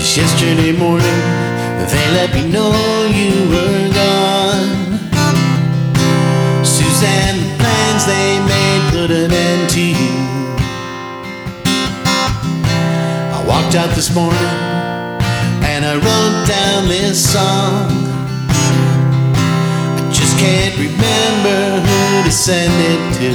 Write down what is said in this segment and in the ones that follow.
Yesterday morning, they let me know you were gone. Suzanne, the plans they made put an end to you. I walked out this morning and I wrote down this song. I just can't remember who to send it to.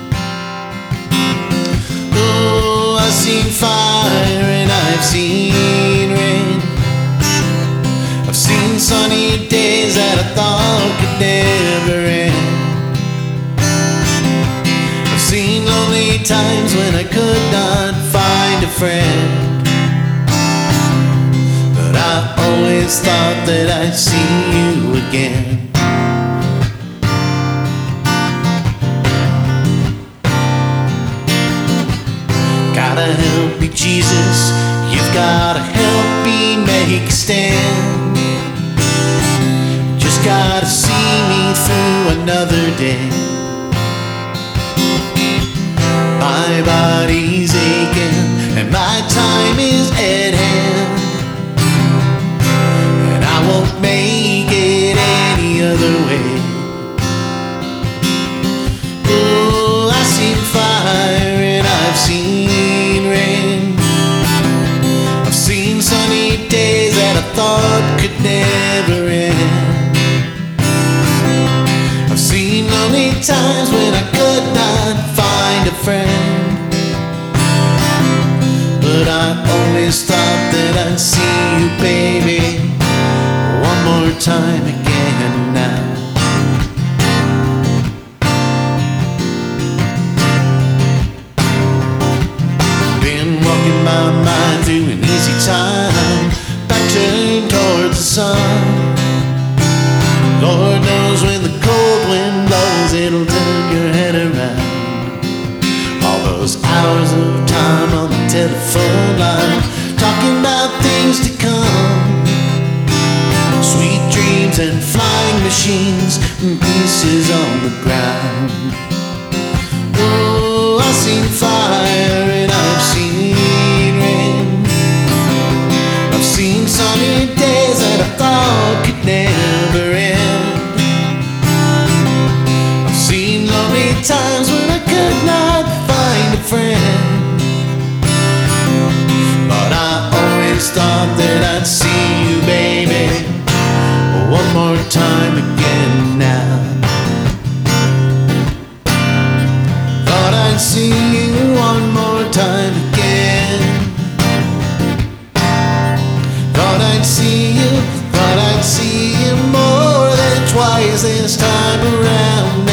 Oh, I've seen fire and I've seen rain. I've seen sunny days that I thought could never end. I've seen lonely times when I could not find a friend. But I always thought that I'd see you again. Gotta help me, Jesus, you've gotta help me make a stand. Just gotta see me through another day. My body's aching and my time is at hand, and I won't make it any other way. Oh, I've seen fire and I've seen rain. I've seen sunny days that I thought could never end. I've seen lonely times when I could not find a friend. But I always thought that I'd see you, baby, one more time again now. Been walking my mind through an easy time, back turned towards the sun. Lord knows when the cold wind blows, it'll turn your head around. All those hours of time on the telephone line, talking about things to come, sweet dreams and flying machines and pieces on the ground. Oh, I've seen fire and I've seen rain. I've seen sunny days that I thought could never end. I've seen lonely times when I could not find a friend. But I always thought that I'd see you, baby, one more time again now. Thought I'd see you one more time again. Thought I'd see you more than twice this time around.